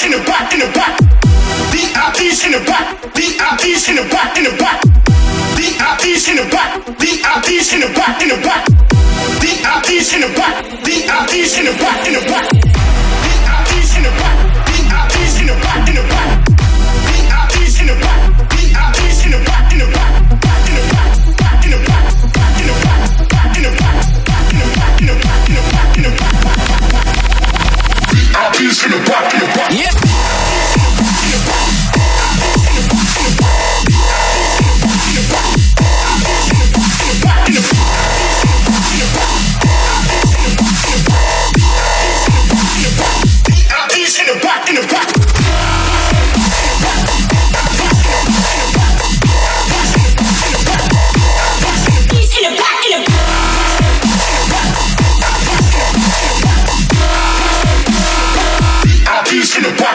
in the back, in the back. VIPs in the back, VIPs in the back, in the back. VIPs in the back, VIPs in the back, in the back. VIPs in the back, VIPs in the back, in the back. VIPs in the back, VIPs in the back, in the back. VIPs in the back, VIPs in the back, in the back. In the back, in the back, in the back, in the back, in the back, in the back, in the back, in the back. VIPs in the back, in the back. Yeah. In the back.